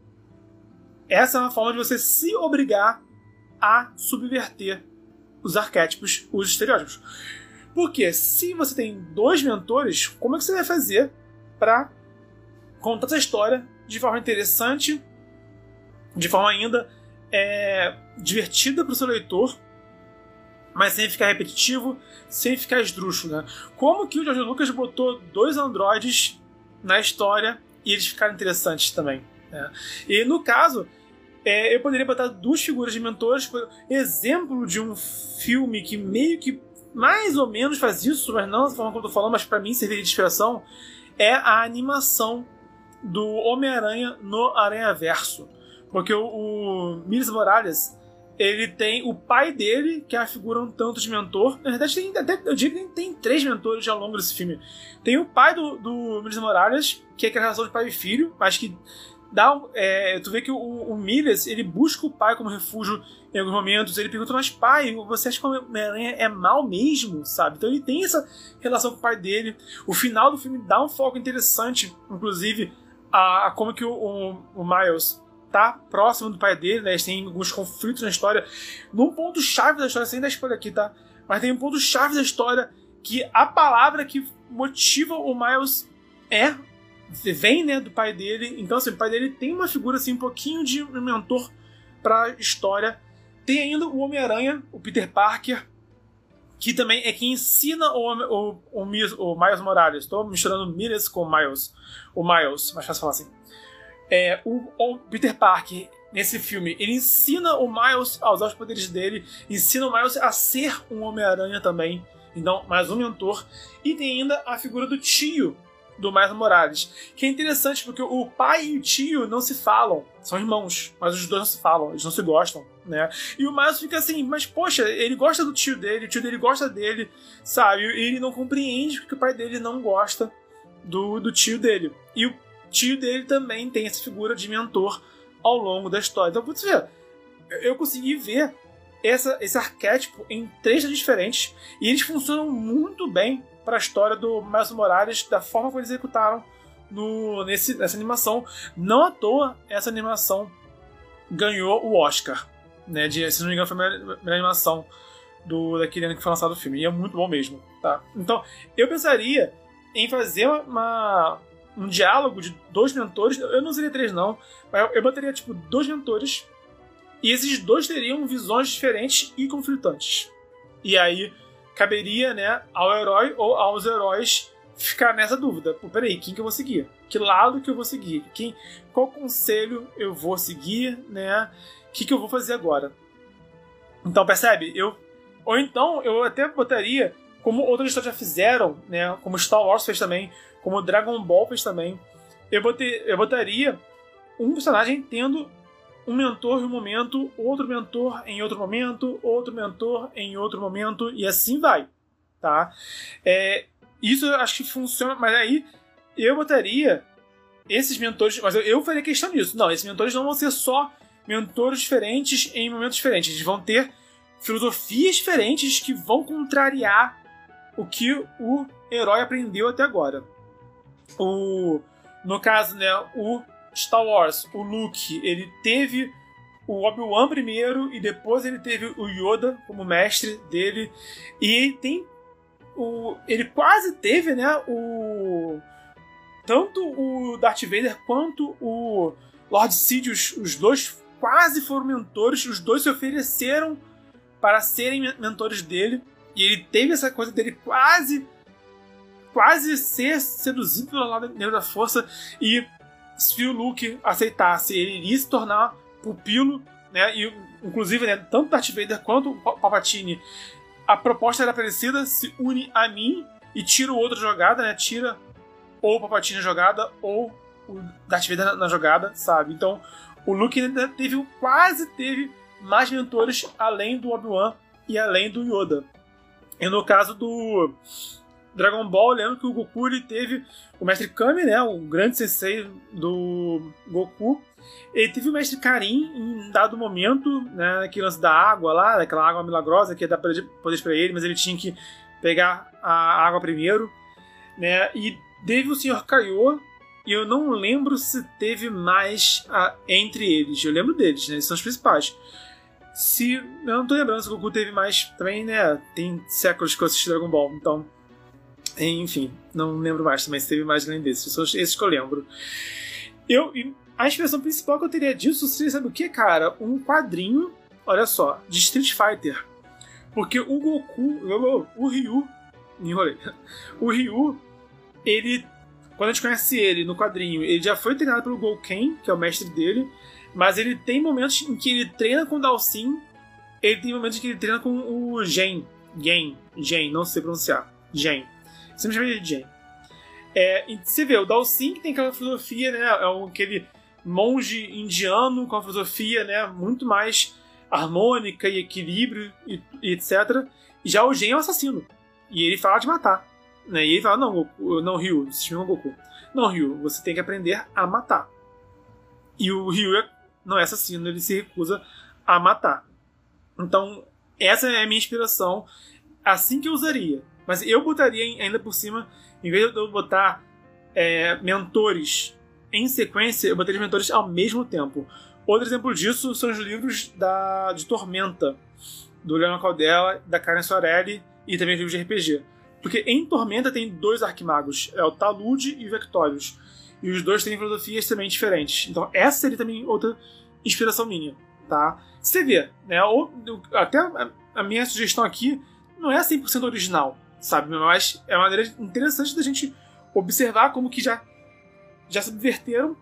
essa é uma forma de você se obrigar a subverter os arquétipos, os estereótipos. Porque se você tem 2 mentores, como é que você vai fazer para contar essa história de forma interessante, de forma ainda divertida para o seu leitor, mas sem ficar repetitivo, sem ficar esdrúxulo, né? Como que o George Lucas botou 2 androides na história e eles ficaram interessantes também, né? E no caso, eu poderia botar 2 figuras de mentores, exemplo de um filme que meio que mais ou menos faz isso, mas não da forma como eu tô falando, mas para mim serviria de inspiração, é a animação do Homem-Aranha no Aranhaverso. Porque o Miles Morales, ele tem o pai dele, que é a figura um tanto de mentor. Na verdade, eu diria que tem 3 mentores ao longo desse filme. Tem o pai do Miles Morales, que é aquela relação de pai e filho, mas que dá tu vê que o Miles, ele busca o pai como refúgio em alguns momentos. Ele pergunta: mas pai, você acha que o Homem-Aranha é mal mesmo, sabe? Então ele tem essa relação com o pai dele. O final do filme dá um foco interessante, inclusive, a como que o Miles tá próximo do pai dele, né? Eles têm alguns conflitos na história. Num ponto-chave da história, sem dar spoiler aqui, tá? Mas tem um ponto-chave da história que a palavra que motiva o Miles vem, né, do pai dele. Então, assim, o pai dele tem uma figura, assim, um pouquinho de um mentor pra história. Tem ainda o Homem-Aranha, o Peter Parker, que também é quem ensina o Miles Morales. Estou misturando Miles com Miles. O Miles, mais fácil falar assim. O Peter Parker, nesse filme, ele ensina o Miles a usar os poderes dele, ensina o Miles a ser um Homem-Aranha também. Então, mais um mentor. E tem ainda a figura do tio do Miles Morales, que é interessante porque o pai e o tio não se falam, são irmãos, mas os dois não se falam, eles não se gostam, né? E o Miles fica assim, mas poxa, ele gosta do tio dele, o tio dele gosta dele, sabe? E ele não compreende porque o pai dele não gosta do tio dele. E o tio dele também tem essa figura de mentor ao longo da história. Então, você vê, eu consegui ver esse arquétipo em 3 diferentes, e eles funcionam muito bem para a história do Miles Morales, da forma como eles executaram nessa animação. Não à toa, essa animação ganhou o Oscar, né? Se não me engano, foi a melhor animação daquele ano que foi lançado o filme. E é muito bom mesmo, tá? Então, eu pensaria em fazer um diálogo de 2 mentores. Eu não usaria 3, não. Mas eu botaria, 2 mentores. E esses 2 teriam visões diferentes e conflitantes. E aí caberia, né, ao herói ou aos heróis ficar nessa dúvida. Pô, peraí, quem que eu vou seguir? Que lado que eu vou seguir? Qual conselho eu vou seguir, né? O que eu vou fazer agora? Então, percebe? Ou então, eu até botaria, como outras histórias já fizeram, né? Como Star Wars fez também, como Dragon Ball fez também, eu botaria um personagem tendo um mentor em um momento, outro mentor em outro momento, outro mentor em outro momento, e assim vai, tá? Isso eu acho que funciona, mas aí eu botaria esses mentores, mas eu faria questão disso. Não, esses mentores não vão ser só mentores diferentes em momentos diferentes, eles vão ter filosofias diferentes que vão contrariar o que o herói aprendeu até agora. No caso, né, o Star Wars, o Luke, ele teve o Obi-Wan primeiro e depois ele teve o Yoda como mestre dele, e ele quase teve, né, tanto o Darth Vader quanto o Lord Sidious, os dois quase foram mentores, os dois se ofereceram para serem mentores dele, e ele teve essa coisa dele quase ser seduzido pelo lado negro da força, e se o Luke aceitasse, ele iria se tornar pupilo, né? E inclusive, né, tanto Darth Vader quanto o Palpatine, a proposta era parecida: se une a mim e tira o outro jogada, né? Tira ou o Palpatine na jogada ou o Darth Vader na jogada, sabe? Então o Luke ainda quase teve mais mentores além do Obi-Wan e além do Yoda. E no caso do Dragon Ball, lembro que o Goku, ele teve o Mestre Kami, né, o grande sensei do Goku. Ele teve o Mestre Karin em dado momento, né, naquele lance da água lá, daquela água milagrosa que ia dar poderes pra ele, mas ele tinha que pegar a água primeiro, né, e teve o Sr. Kaiô, e eu não lembro se teve mais entre eles. Eu lembro deles, né, eles são os principais. Eu não tô lembrando se o Goku teve mais também, né, tem séculos que eu assisti Dragon Ball, então enfim, não lembro mais também se teve mais além desses. São esses que eu lembro. A inspiração principal que eu teria disso seria, sabe o que, cara? Um quadrinho, olha só, de Street Fighter. Porque o Goku, o Ryu, me enrolei. O Ryu, ele, quando a gente conhece ele no quadrinho, ele já foi treinado pelo Gouken, que é o mestre dele, mas ele tem momentos em que ele treina com o Dalsin, ele tem momentos em que ele treina com o Gen, não sei pronunciar, Gen. Sempre chamei de Gen. Você vê, o Dalsin tem aquela filosofia, né? É aquele monge indiano com a filosofia, né, muito mais harmônica e equilíbrio e etc. E já o Gen é um assassino. E ele fala de matar. Né? E ele fala, não, Ryu, se chama Goku. Não, Ryu, você tem que aprender a matar. E o Ryu não é assassino, ele se recusa a matar. Então, essa é a minha inspiração. Assim que eu usaria. Mas eu botaria ainda por cima, em vez de eu botar mentores em sequência, eu botaria mentores ao mesmo tempo. Outro exemplo disso são os livros de Tormenta, do Leonel Caldela, da Karen Sorelli, e também os livros de RPG. Porque em Tormenta tem 2 arquimagos, é o Talude e o Vectorius. E os dois têm filosofias também diferentes. Então essa seria também outra inspiração minha, tá? Você vê, né? Até a minha sugestão aqui não é 100% original, sabe? Mas é uma maneira interessante da gente observar como que já subverteram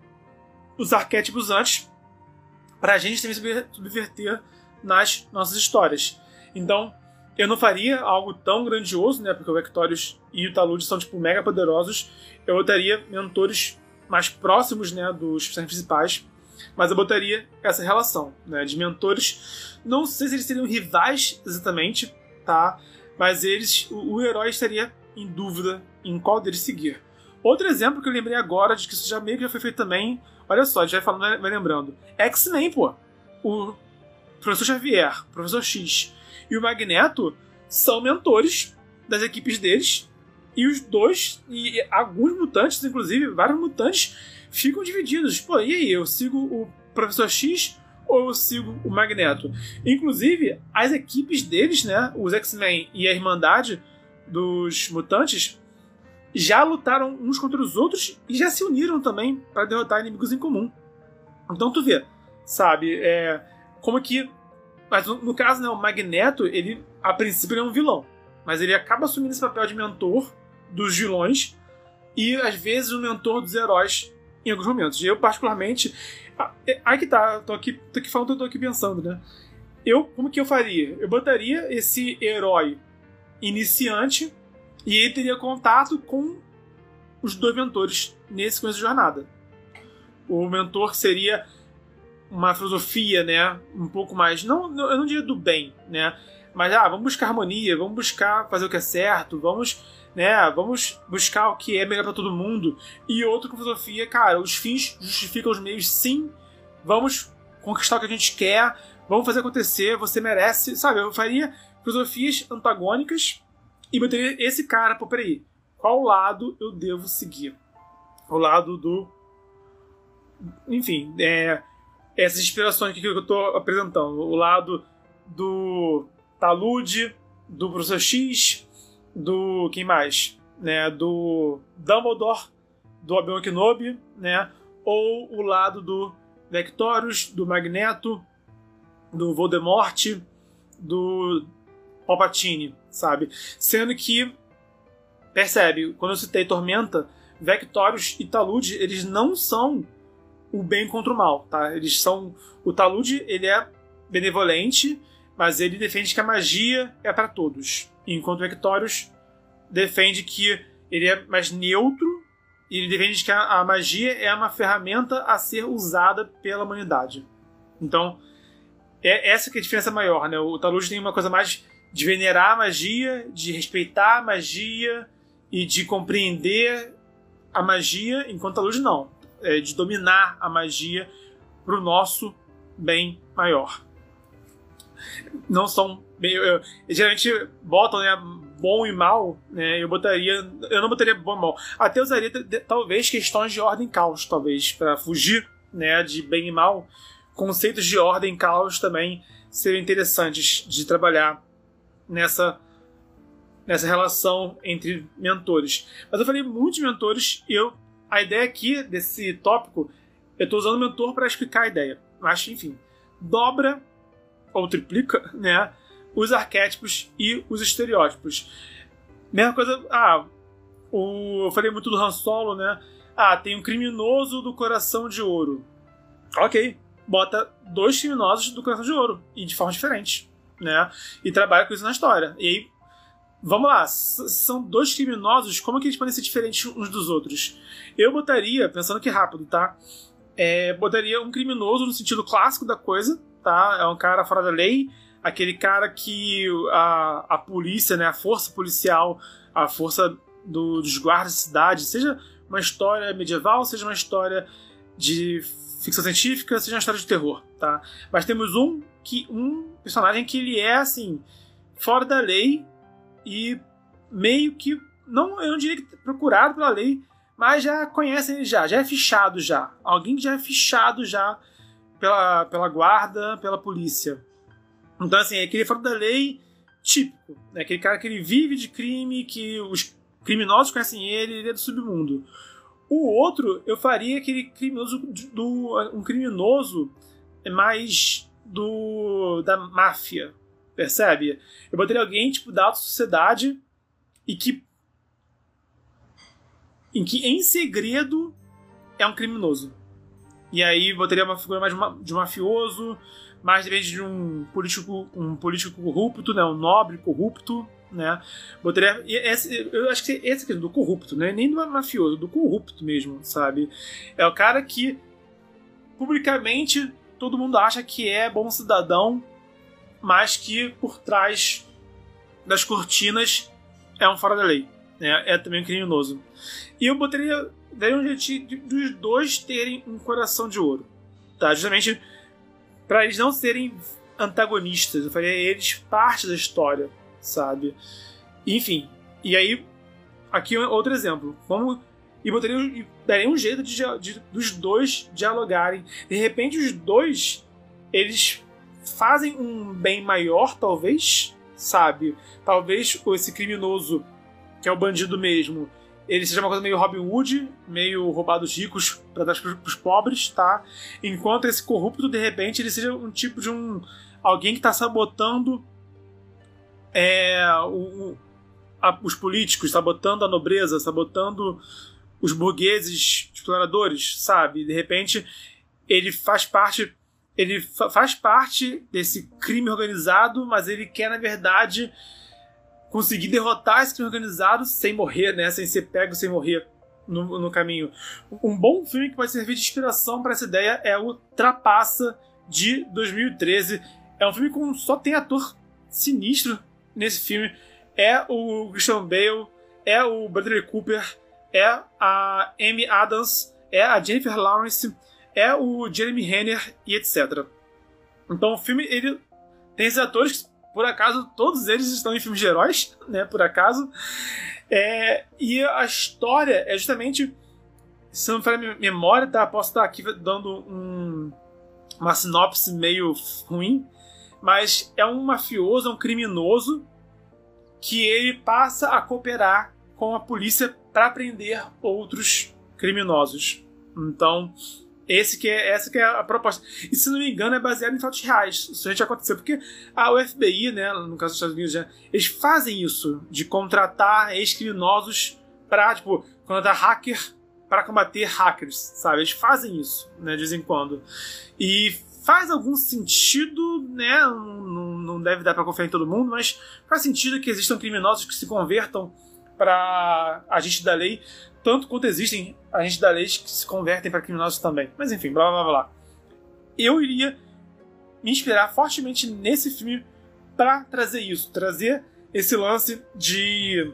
os arquétipos antes, pra gente também subverter nas nossas histórias. Então, eu não faria algo tão grandioso, né? Porque o Vectorius e o Talude são, tipo, mega poderosos. Eu botaria mentores mais próximos, né, dos personagens principais. Mas eu botaria essa relação, né, de mentores. Não sei se eles seriam rivais exatamente, tá? Mas o herói estaria em dúvida em qual deles seguir. Outro exemplo que eu lembrei agora, de que isso já meio que já foi feito também, olha só, a gente vai falando, vai lembrando. X-Men, pô. O Professor Xavier, o Professor X e o Magneto são mentores das equipes deles. E os dois, e alguns mutantes, inclusive, vários mutantes, ficam divididos. Pô, e aí, eu sigo o Professor X ou eu sigo o Magneto? Inclusive, as equipes deles, né, os X-Men e a Irmandade dos mutantes, já lutaram uns contra os outros e já se uniram também para derrotar inimigos em comum. Então tu vê, sabe, como que... Mas no caso, né, o Magneto, ele, a princípio, ele é um vilão. Mas ele acaba assumindo esse papel de mentor dos vilões e, às vezes, o mentor dos heróis em alguns momentos. Eu, particularmente... Aí que tá, tô aqui falando, tô aqui pensando, né? Como que eu faria? Eu botaria esse herói iniciante e ele teria contato com os dois mentores nesse começo de jornada. O mentor seria uma filosofia, né? Um pouco mais... eu não diria do bem, né? Mas, vamos buscar harmonia, vamos buscar fazer o que é certo, vamos buscar o que é melhor para todo mundo. E outro com filosofia, cara, os fins justificam os meios, sim. Vamos conquistar o que a gente quer, vamos fazer acontecer, você merece, sabe? Eu faria filosofias antagônicas e botaria esse cara, peraí, qual lado eu devo seguir? O lado do... Enfim, essas inspirações que eu estou apresentando. O lado do Talude, do Professor X, do... quem mais? Né? Do Dumbledore, do Obi-Wan Kenobi, né? Ou o lado do Vectorius, do Magneto, do Voldemort, do Palpatine, sabe? Sendo que, percebe, quando eu citei Tormenta, Vectorius e Talude, eles não são o bem contra o mal, tá? Eles são... O Talude, ele é benevolente, mas ele defende que a magia é para todos. Enquanto o Vectorius defende que ele é mais neutro e ele defende que a magia é uma ferramenta a ser usada pela humanidade. Então, essa que é a diferença maior, né? O Talude tem uma coisa mais de venerar a magia, de respeitar a magia e de compreender a magia, enquanto o Talude não. É de dominar a magia para o nosso bem maior. Não são... geralmente botam, né, bom e mal, né? Eu não botaria bom e mal. Até usaria talvez questões de ordem e caos, talvez, para fugir, né, de bem e mal. Conceitos de ordem e caos também seriam interessantes de trabalhar nessa relação entre mentores. Mas eu falei muitos mentores e a ideia aqui desse tópico, eu estou usando o mentor para explicar a ideia. Mas, enfim, dobra ou triplica, né, os arquétipos e os estereótipos. Mesma coisa, eu falei muito do Han Solo, né? Tem um criminoso do coração de ouro. Ok, bota 2 criminosos do coração de ouro, e de forma diferente, né? E trabalha com isso na história. E aí, vamos lá, são 2 criminosos, como que eles podem ser diferentes uns dos outros? Eu botaria, pensando aqui rápido, tá? Botaria um criminoso no sentido clássico da coisa, tá? É um cara fora da lei, aquele cara que a polícia, né, a força policial, a força dos guardas da cidade, seja uma história medieval, seja uma história de ficção científica, seja uma história de terror, tá? Mas temos um personagem que ele é, assim, fora da lei e meio que, eu não diria que procurado pela lei, mas já conhecem ele já é fichado já. Alguém que já é fichado já pela guarda, pela polícia. Então, assim, é aquele fora da lei típico, né? Aquele cara que ele vive de crime, que os criminosos conhecem ele é do submundo. O outro, eu faria aquele criminoso um criminoso mais da máfia, percebe? Eu botaria alguém, tipo, da alta sociedade em que em segredo é um criminoso. E aí botaria uma figura mais de um mafioso, mais de um político corrupto, né? Um nobre corrupto, né? Botaria... eu acho que esse aqui, do corrupto, né? Nem do mafioso, do corrupto mesmo, sabe? É o cara que publicamente todo mundo acha que é bom cidadão, mas que por trás das cortinas é um fora da lei, né? É também um criminoso. E eu daria um jeito dos dois terem um coração de ouro, tá? Justamente para eles não serem antagonistas. Eu faria eles parte da história, sabe? Enfim, e aí aqui outro exemplo. Daria um jeito dos dois dialogarem. De repente os dois eles fazem um bem maior, talvez, sabe? Talvez esse criminoso, que é o bandido mesmo, ele seja uma coisa meio Robin Hood, meio roubar dos ricos para dar pros pobres, tá? Enquanto esse corrupto, de repente, ele seja um tipo de alguém que está sabotando os políticos, sabotando a nobreza, sabotando os burgueses exploradores, sabe? De repente, ele faz parte desse crime organizado, mas ele quer, na verdade, conseguir derrotar esse crime organizado sem morrer, né? Sem ser pego, sem morrer no caminho. Um bom filme que pode servir de inspiração para essa ideia é o Trapaça, de 2013. É um filme com só tem ator sinistro nesse filme. É o Christian Bale, é o Bradley Cooper, é a Amy Adams, é a Jennifer Lawrence, é o Jeremy Renner e etc. Então o filme, ele tem esses atores que, por acaso, todos eles estão em filmes de heróis, né, por acaso. E a história é justamente, se não me falha a memória, tá? Posso estar aqui dando uma sinopse meio ruim, mas é um mafioso, é um criminoso que ele passa a cooperar com a polícia para prender outros criminosos. Então, essa que é a proposta. E, se não me engano, é baseado em fatos reais. Isso já aconteceu, porque o FBI, né, no caso dos Estados Unidos, eles fazem isso, de contratar ex-criminosos para, tipo, contratar hacker para combater hackers, sabe? Eles fazem isso, né, de vez em quando. E faz algum sentido, né? Não deve dar para confiar em todo mundo, mas faz sentido que existam criminosos que se convertam para agentes da lei, tanto quanto existem agentes da lei que se convertem para criminosos também. Mas enfim, blá blá blá. Eu iria me inspirar fortemente nesse filme para trazer isso, trazer esse lance de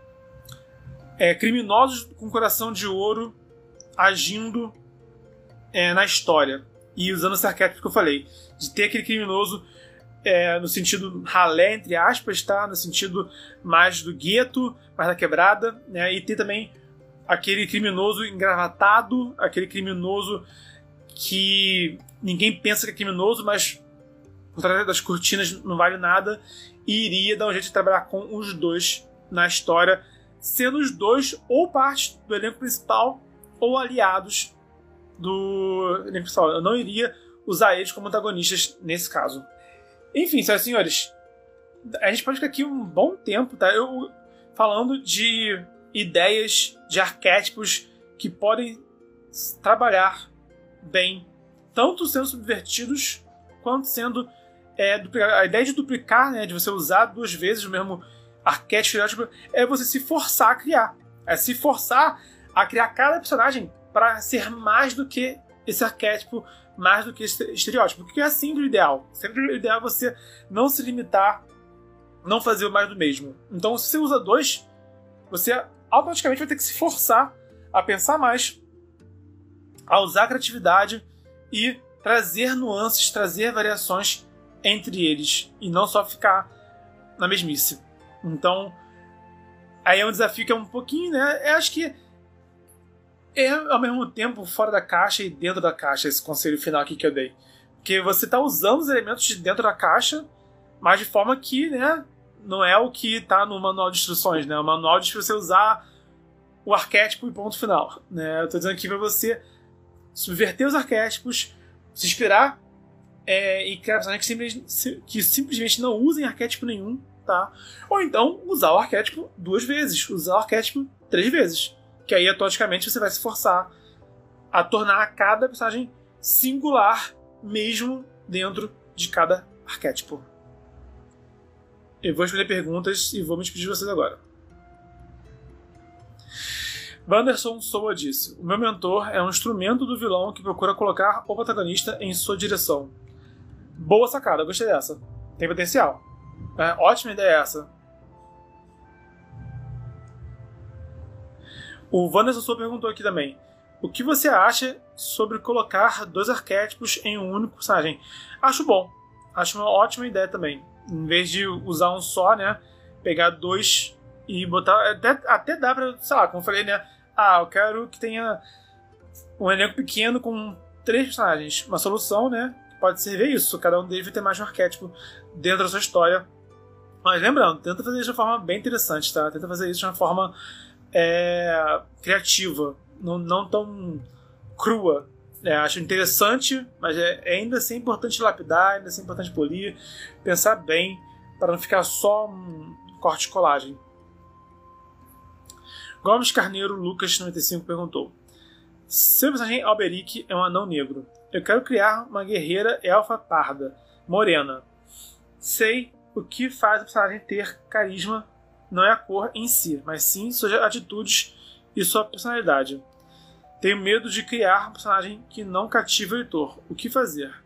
criminosos com coração de ouro agindo na história. E usando esse arquétipo que eu falei, de ter aquele criminoso no sentido ralé, entre aspas, tá? No sentido mais do gueto, mais da quebrada, né? E ter também aquele criminoso engravatado, aquele criminoso que ninguém pensa que é criminoso, mas por trás das cortinas não vale nada, e iria dar um jeito de trabalhar com os dois na história, sendo os dois ou parte do elenco principal ou aliados do elenco principal. Eu não iria usar eles como antagonistas nesse caso. Enfim, senhoras e senhores, a gente pode ficar aqui um bom tempo, tá? Eu falando de ideias, de arquétipos que podem trabalhar bem, tanto sendo subvertidos quanto sendo a ideia de duplicar, né, de você usar duas vezes o mesmo arquétipo, é você se forçar a criar. É se forçar a criar cada personagem para ser mais do que esse arquétipo, mais do que esse estereótipo. Porque é sempre o ideal. Sempre o ideal é você não se limitar, não fazer mais do mesmo. Então, se você usa dois, você automaticamente vai ter que se forçar a pensar mais, a usar a criatividade e trazer nuances, trazer variações entre eles, e não só ficar na mesmice. Então, aí é um desafio que é um pouquinho, né? Eu acho que é ao mesmo tempo fora da caixa e dentro da caixa, esse conselho final aqui que eu dei. Porque você está usando os elementos de dentro da caixa, mas de forma que, né, não é o que está no manual de instruções, né? O manual diz para você usar o arquétipo e ponto final, né? Eu estou dizendo aqui para você subverter os arquétipos, se inspirar e criar personagens que simplesmente não usem arquétipo nenhum, tá? Ou então usar o arquétipo 2 vezes, usar o arquétipo 3 vezes. Que aí, automaticamente, você vai se forçar a tornar cada personagem singular, mesmo dentro de cada arquétipo. Eu vou escolher perguntas e vou me despedir de vocês agora. Wanderson Soa disse: o meu mentor é um instrumento do vilão que procura colocar o protagonista em sua direção. Boa sacada, gostei dessa. Tem potencial. Ótima ideia essa. O Wanderson Soa perguntou aqui também: o que você acha sobre colocar 2 arquétipos em um único personagem? Acho bom. Acho uma ótima ideia também. Em vez de usar um só, né? Pegar 2 e botar... Até dá pra, sei lá, como eu falei, né? Eu quero que tenha um elenco pequeno com 3 personagens. Uma solução, né? Pode servir isso. Cada um deles vai ter mais de um arquétipo dentro da sua história. Mas lembrando, tenta fazer isso de uma forma bem interessante, tá? Tenta fazer isso de uma forma criativa. Não tão crua. Acho interessante, mas ainda assim é importante lapidar, ainda assim é importante polir, pensar bem, para não ficar só um corte e colagem. Gomes Carneiro Lucas 95 perguntou: seu personagem Alberic é um anão negro. Eu quero criar uma guerreira elfa parda, morena. Sei o que faz o personagem ter carisma não é a cor em si, mas sim suas atitudes e sua personalidade. Tenho medo de criar um personagem que não cativa o leitor. O que fazer?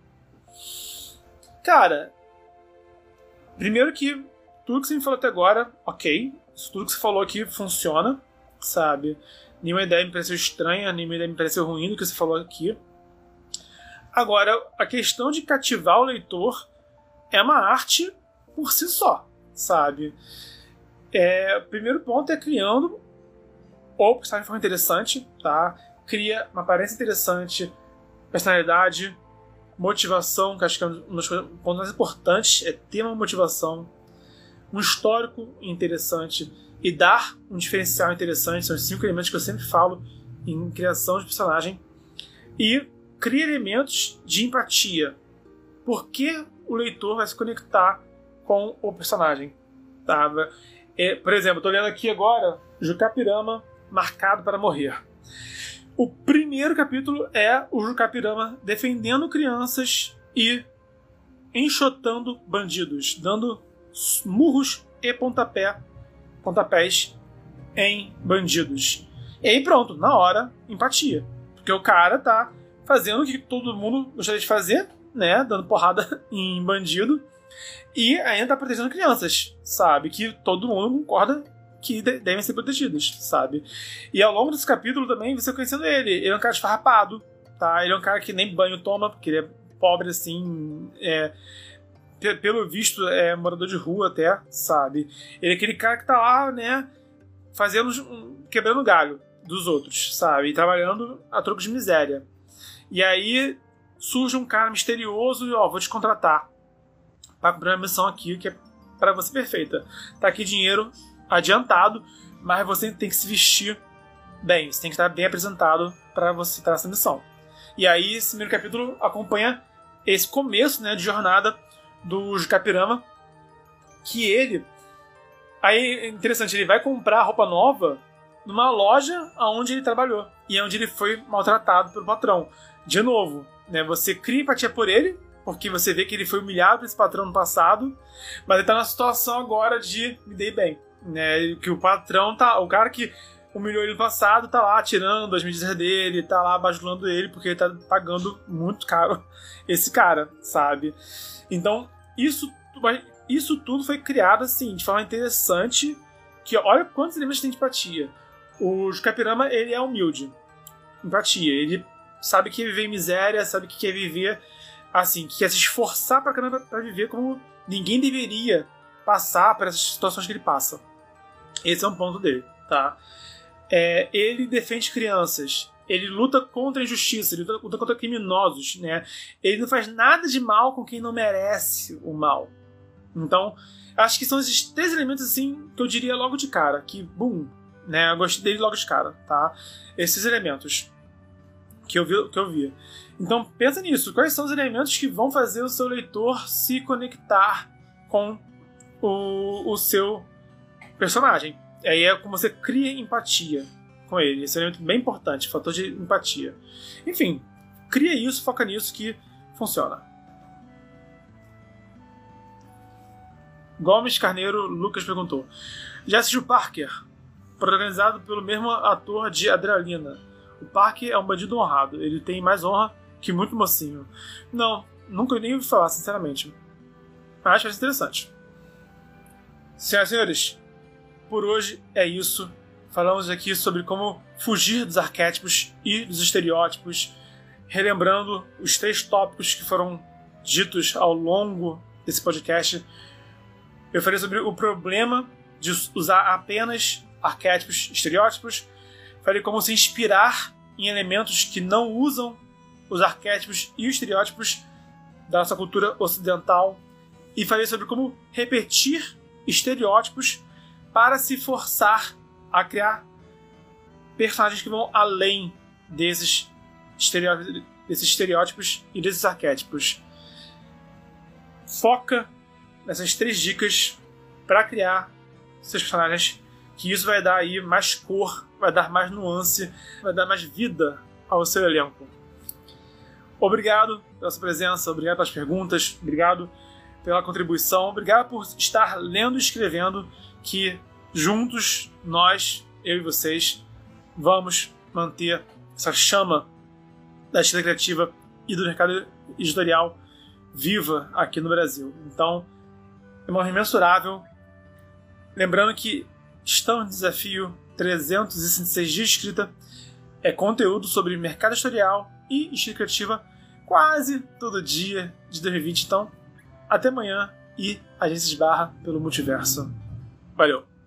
Cara, primeiro que tudo que você me falou até agora, ok. Tudo que você falou aqui funciona, sabe? Nenhuma ideia me pareceu estranha, nenhuma ideia me pareceu ruim do que você falou aqui. Agora, a questão de cativar o leitor é uma arte por si só, sabe? O primeiro ponto é criando ou personagem de forma interessante, tá? Cria uma aparência interessante, personalidade, motivação, que acho que é um dos pontos mais importantes, é ter uma motivação, um histórico interessante e dar um diferencial interessante. São os 5 elementos que eu sempre falo em criação de personagem. E cria elementos de empatia. Por que o leitor vai se conectar com o personagem? Tá? Por exemplo, estou lendo aqui agora Jucapirama Marcado para Morrer. O primeiro capítulo é o Jucapirama defendendo crianças e enxotando bandidos, dando murros e pontapés em bandidos. E aí pronto, na hora, empatia. Porque o cara tá fazendo o que todo mundo gostaria de fazer, né? Dando porrada em bandido. E ainda tá protegendo crianças, sabe? Que todo mundo concorda que devem ser protegidas, sabe? E ao longo desse capítulo também você conhecendo ele. Ele é um cara esfarrapado, tá? Ele é um cara que nem banho toma, porque ele é pobre assim, pelo visto é morador de rua até, sabe? Ele é aquele cara que tá lá, né, quebrando galho dos outros, sabe? E trabalhando a troco de miséria. E aí surge um cara misterioso e, vou te contratar para cumprir uma missão aqui que é para você perfeita. Tá aqui dinheiro adiantado, mas você tem que se vestir bem, você tem que estar bem apresentado para você estar nessa missão. E aí esse primeiro capítulo acompanha esse começo, né, de jornada do Jucapirama, que ele... Aí é interessante, ele vai comprar roupa nova numa loja onde ele trabalhou e onde ele foi maltratado pelo patrão. De novo, né, você cria empatia por ele, porque você vê que ele foi humilhado por esse patrão no passado, mas ele tá na situação agora de me dei bem, né, que o patrão tá... O cara que humilhou ele no passado tá lá tirando as medidas dele, tá lá bajulando ele, porque ele tá pagando muito caro esse cara, sabe? Então, isso tudo foi criado assim, de forma interessante, que olha quantos elementos tem de empatia. O Jucapirama, ele é humilde. Empatia. Ele sabe que é viver em miséria, sabe que quer viver assim, que quer se esforçar pra caramba pra viver como ninguém deveria passar por essas situações que ele passa. Esse é um ponto dele, tá? Ele defende crianças. Ele luta contra a injustiça, ele luta contra criminosos, né? Ele não faz nada de mal com quem não merece o mal. Então, acho que são esses 3 elementos assim que eu diria logo de cara, que bum, né? Eu gostei dele logo de cara, tá? Esses elementos que eu vi. Então, pensa nisso. Quais são os elementos que vão fazer o seu leitor se conectar com o seu personagem? Aí é como você cria empatia com ele. Esse é um elemento bem importante, fator de empatia. Enfim, cria isso, foca nisso que funciona. Gomes Carneiro Lucas perguntou: já assistiu Parker? Protagonizado pelo mesmo ator de Adrenalina. O Parker é um bandido honrado. Ele tem mais honra que muito mocinho. Não, nunca nem ouvi falar, sinceramente. Mas acho que vai ser interessante. Senhoras e senhores, por hoje é isso. Falamos aqui sobre como fugir dos arquétipos e dos estereótipos, relembrando os 3 tópicos que foram ditos ao longo desse podcast. Eu falei sobre o problema de usar apenas arquétipos, estereótipos. Falei como se inspirar em elementos que não usam os arquétipos e os estereótipos da nossa cultura ocidental. E falei sobre como repetir estereótipos para se forçar a criar personagens que vão além desses estereótipos e desses arquétipos. Foca nessas 3 dicas para criar seus personagens que isso vai dar aí mais cor, vai dar mais nuance, vai dar mais vida ao seu elenco. Obrigado pela sua presença, obrigado pelas perguntas, obrigado pela contribuição, obrigado por estar lendo e escrevendo, que juntos, nós, eu e vocês, vamos manter essa chama da escrita criativa e do mercado editorial viva aqui no Brasil. Então, é uma honra imensurável. Lembrando que estamos no desafio 366 dias de escrita. É conteúdo sobre mercado editorial e escrita criativa quase todo dia de 2020. Então, até amanhã e a gente se esbarra pelo multiverso. Valeu!